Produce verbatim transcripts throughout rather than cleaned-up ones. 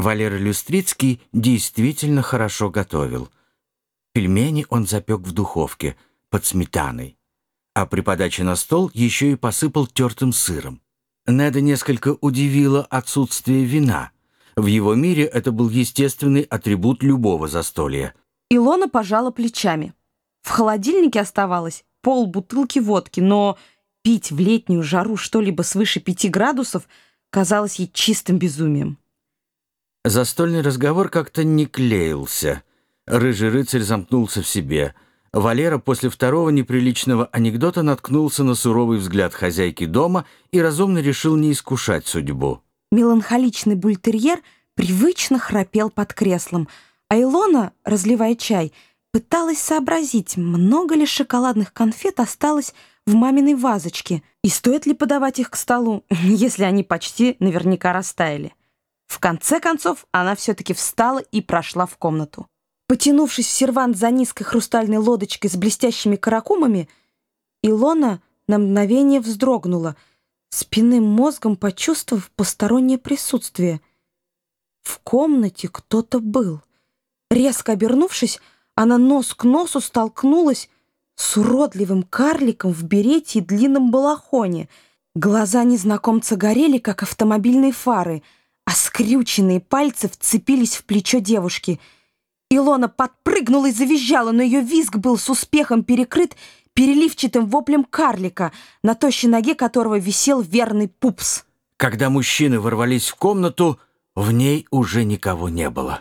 Валера Люстрицкий действительно хорошо готовил. Пельмени он запек в духовке под сметаной, а при подаче на стол еще и посыпал тертым сыром. Неда несколько удивило отсутствие вина. В его мире это был естественный атрибут любого застолья. Илона пожала плечами. В холодильнике оставалось полбутылки водки, но пить в летнюю жару что-либо свыше пяти градусов казалось ей чистым безумием. Застольный разговор как-то не клеился. Рыжий рыцарь замкнулся в себе. Валера после второго неприличного анекдота наткнулся на суровый взгляд хозяйки дома и разумно решил не искушать судьбу. Меланхоличный бультерьер привычно храпел под креслом, а Илона, разливая чай, пыталась сообразить, много ли шоколадных конфет осталось в маминой вазочке и стоит ли подавать их к столу, если они почти наверняка растаяли. В конце концов, она все-таки встала и прошла в комнату. Потянувшись в сервант за низкой хрустальной лодочкой с блестящими каракумами, Илона на мгновение вздрогнула, спинным мозгом почувствовав постороннее присутствие. В комнате кто-то был. Резко обернувшись, она нос к носу столкнулась с уродливым карликом в берете и длинном балахоне. Глаза незнакомца горели, как автомобильные фары, а скрюченные пальцы вцепились в плечо девушки. Илона подпрыгнула и завизжала, но ее визг был с успехом перекрыт переливчатым воплем карлика, на тощей ноге которого висел верный пупс. Когда мужчины ворвались в комнату, в ней уже никого не было.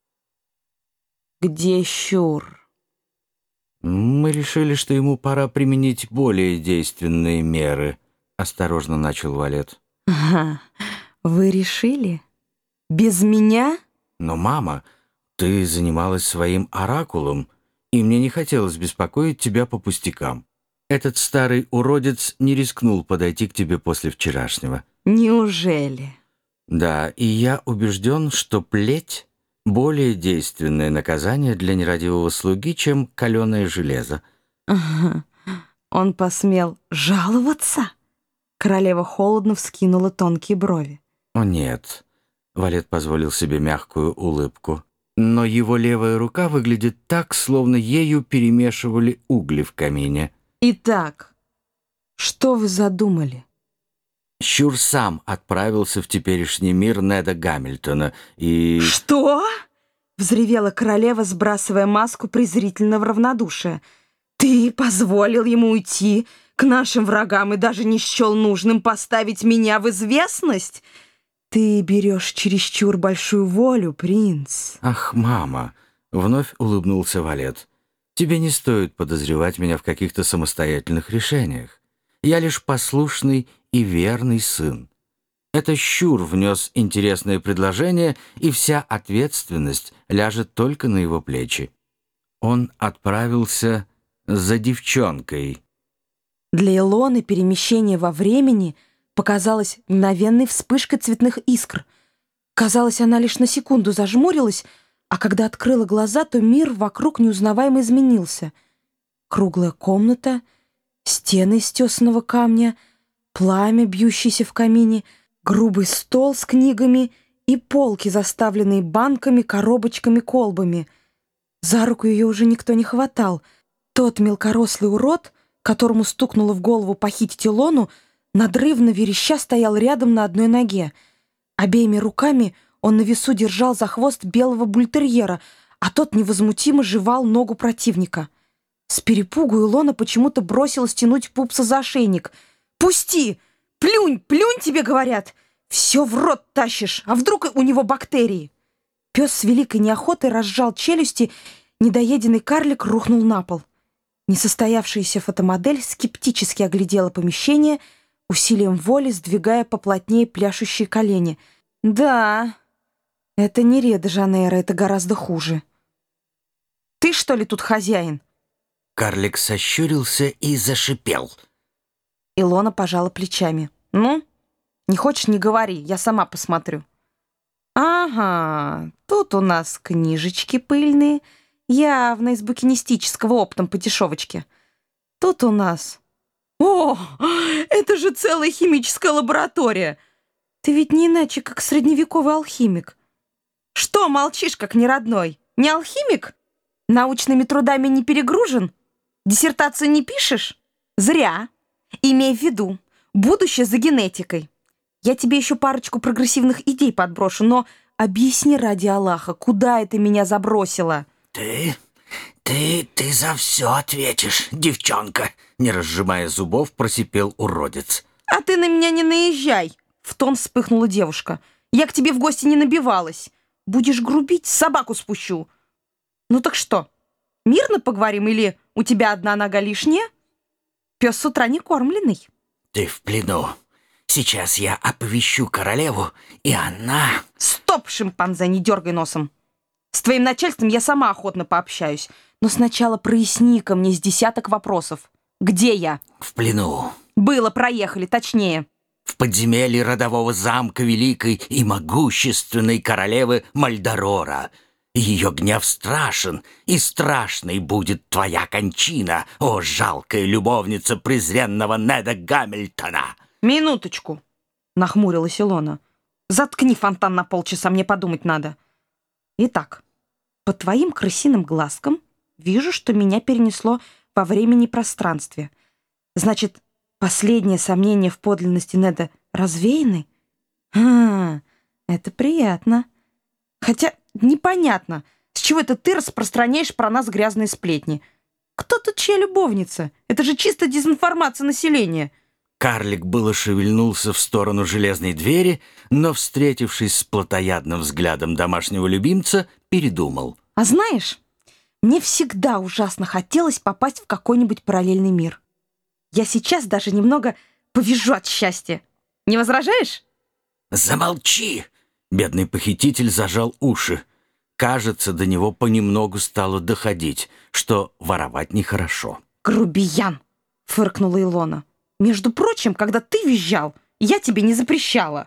«Где Щур?» «Мы решили, что ему пора применить более действенные меры», — осторожно начал Валет. «Ага, вы решили? Без меня?» «Но, мама, ты занималась своим оракулом, и мне не хотелось беспокоить тебя по пустякам. Этот старый уродец не рискнул подойти к тебе после вчерашнего». «Неужели?» «Да, и я убежден, что плеть — более действенное наказание для нерадивого слуги, чем каленое железо». «Ага, он посмел жаловаться?» Королева холодно вскинула тонкие брови. «О, нет», — Валет позволил себе мягкую улыбку. «Но его левая рука выглядит так, словно ею перемешивали угли в камине». «Итак, что вы задумали?» Щур сам отправился в теперешний мир Неда Гамильтона и... «Что?» — взревела королева, сбрасывая маску презрительного равнодушия. «Ты позволил ему уйти к нашим врагам и даже не счел нужным поставить меня в известность? Ты берешь чересчур большую волю, принц». «Ах, мама!» — вновь улыбнулся Валет. «Тебе не стоит подозревать меня в каких-то самостоятельных решениях. Я лишь послушный и верный сын. Это Щур внес интересное предложение, и вся ответственность ляжет только на его плечи. Он отправился за девчонкой». Для Илоны перемещение во времени показалось мгновенной вспышкой цветных искр. Казалось, она лишь на секунду зажмурилась, а когда открыла глаза, то мир вокруг неузнаваемо изменился. Круглая комната, стены из тесаного камня, пламя, бьющееся в камине, грубый стол с книгами и полки, заставленные банками, коробочками, колбами. За руку ее уже никто не хватал. Тот мелкорослый урод, которому стукнуло в голову похитить Илону, надрывно вереща стоял рядом на одной ноге. Обеими руками он на весу держал за хвост белого бультерьера, а тот невозмутимо жевал ногу противника. С перепугу Илона почему-то бросилась тянуть пупса за ошейник. «Пусти! Плюнь, плюнь, тебе говорят! Все в рот тащишь, а вдруг у него бактерии?» Пес с великой неохотой разжал челюсти, недоеденный карлик рухнул на пол. Несостоявшаяся фотомодель скептически оглядела помещение, усилием воли сдвигая поплотнее пляшущие колени. «Да, это не Рио-де-Жанейро, это гораздо хуже. Ты, что ли, тут хозяин?» Карлик сощурился и зашипел. Илона пожала плечами. «Ну, не хочешь, не говори, я сама посмотрю». «Ага, тут у нас книжечки пыльные, явно из букинистического оптом по дешевочке. Тут у нас... О, это же целая химическая лаборатория! Ты ведь не иначе, как средневековый алхимик. Что молчишь, как неродной? Не алхимик? Научными трудами не перегружен? Диссертацию не пишешь? Зря. Имей в виду, будущее за генетикой. Я тебе еще парочку прогрессивных идей подброшу, но объясни ради Аллаха, куда это меня забросило? Ты, ты, ты за все ответишь, девчонка, не разжимая зубов, просипел уродец. А ты на меня не наезжай, в тон вспыхнула девушка. Я к тебе в гости не набивалась. Будешь грубить, собаку спущу. Ну так что, мирно поговорим или у тебя одна нога лишняя? Пес с утра не кормленный. Ты в плену. Сейчас я оповещу королеву, и она... Стоп, шимпанзе, не дергай носом. С твоим начальством я сама охотно пообщаюсь. Но сначала проясни-ка мне с десяток вопросов. Где я? В плену. Было, проехали, точнее. В подземелье родового замка великой и могущественной королевы Мальдорора. Ее гнев страшен, и страшной будет твоя кончина, о жалкая любовница презренного Неда Гамильтона. Минуточку, нахмурилась Илона. Заткни фонтан на полчаса, мне подумать надо. Итак, по твоим крысиным глазкам вижу, что меня перенесло во времени и пространстве. Значит, последние сомнения в подлинности Неда развеяны? А, это приятно. Хотя непонятно, с чего это ты распространяешь про нас грязные сплетни. Кто тут чья любовница? Это же чисто дезинформация населения. Карлик было шевельнулся в сторону железной двери, но, встретившись с плотоядным взглядом домашнего любимца, передумал. А знаешь, мне всегда ужасно хотелось попасть в какой-нибудь параллельный мир. Я сейчас даже немного повизжу от счастья. Не возражаешь? Замолчи! Бедный похититель зажал уши. Кажется, до него понемногу стало доходить, что воровать нехорошо. Грубиян! Фыркнула Илона. Между прочим, когда ты визжал, я тебе не запрещала.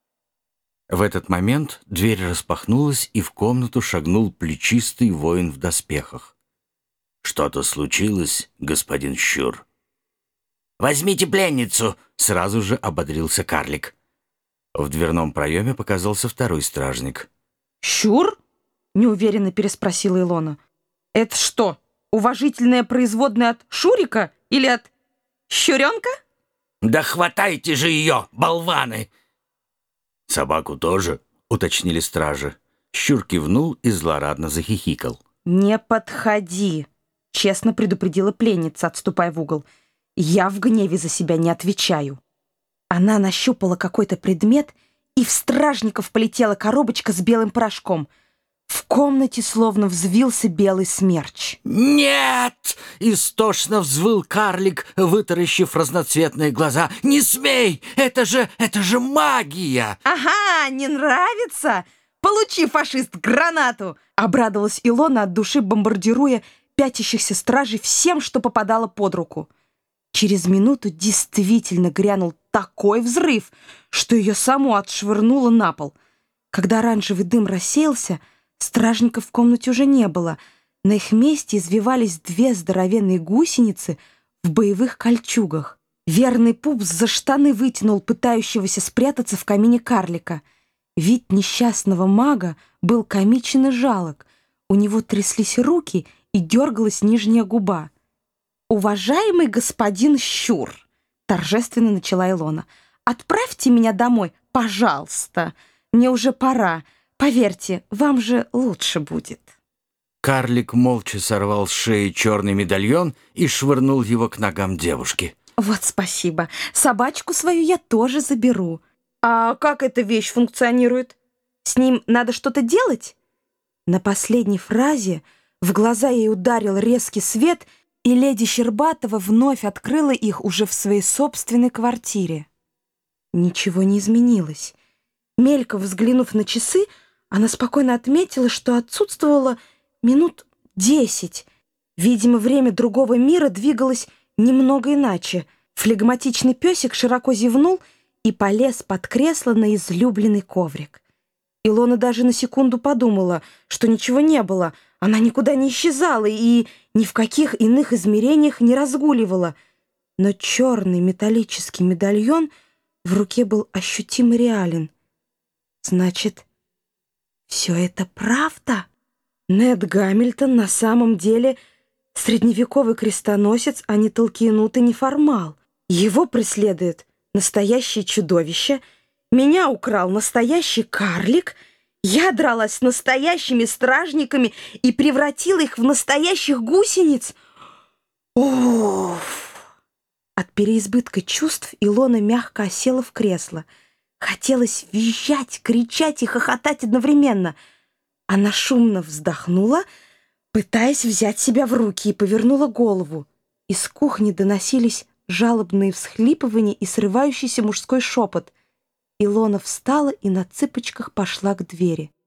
В этот момент дверь распахнулась, и в комнату шагнул плечистый воин в доспехах. «Что-то случилось, господин Щур?» «Возьмите пленницу!» — сразу же ободрился карлик. В дверном проеме показался второй стражник. «Щур?» — неуверенно переспросила Илона. «Это что, уважительное производное от Шурика или от Щуренка?» «Да хватайте же ее, болваны!» «Собаку тоже?» — уточнили стражи. Щур кивнул и злорадно захихикал. «Не подходи!» — честно предупредила пленница, отступая в угол. «Я в гневе за себя не отвечаю». Она нащупала какой-то предмет, и в стражников полетела коробочка с белым порошком. В комнате словно взвился белый смерч. «Нет!» — истошно взвыл карлик, вытаращив разноцветные глаза. «Не смей! Это же, это же магия!» «Ага, не нравится? Получи, фашист, гранату!» Обрадовалась Илона от души, бомбардируя пятящихся стражей всем, что попадало под руку. Через минуту действительно грянул такой взрыв, что ее саму отшвырнуло на пол. Когда оранжевый дым рассеялся, стражников в комнате уже не было. На их месте извивались две здоровенные гусеницы в боевых кольчугах. Верный пупс за штаны вытянул пытающегося спрятаться в камине карлика. Вид несчастного мага был комичен и жалок. У него тряслись руки и дергалась нижняя губа. «Уважаемый господин Щур», — торжественно начала Илона, «отправьте меня домой, пожалуйста. Мне уже пора. Поверьте, вам же лучше будет». Карлик молча сорвал с шеи черный медальон и швырнул его к ногам девушки. «Вот спасибо. Собачку свою я тоже заберу. А как эта вещь функционирует? С ним надо что-то делать?» На последней фразе в глаза ей ударил резкий свет, и леди Щербатова вновь открыла их уже в своей собственной квартире. Ничего не изменилось. Мельком взглянув на часы, она спокойно отметила, что отсутствовало минут десять. Видимо, время другого мира двигалось немного иначе. Флегматичный песик широко зевнул и полез под кресло на излюбленный коврик. Илона даже на секунду подумала, что ничего не было. Она никуда не исчезала и ни в каких иных измерениях не разгуливала. Но черный металлический медальон в руке был ощутимо реален. Значит, Все это правда? Нед Гамильтон на самом деле средневековый крестоносец, а не толкинут и не формал. Его преследует настоящее чудовище. Меня украл настоящий карлик. Я дралась с настоящими стражниками и превратила их в настоящих гусениц. Уф! От переизбытка чувств Илона мягко осела в кресло. Хотелось визжать, кричать и хохотать одновременно. Она шумно вздохнула, пытаясь взять себя в руки, и повернула голову. Из кухни доносились жалобные всхлипывания и срывающийся мужской шепот. Илона встала и на цыпочках пошла к двери.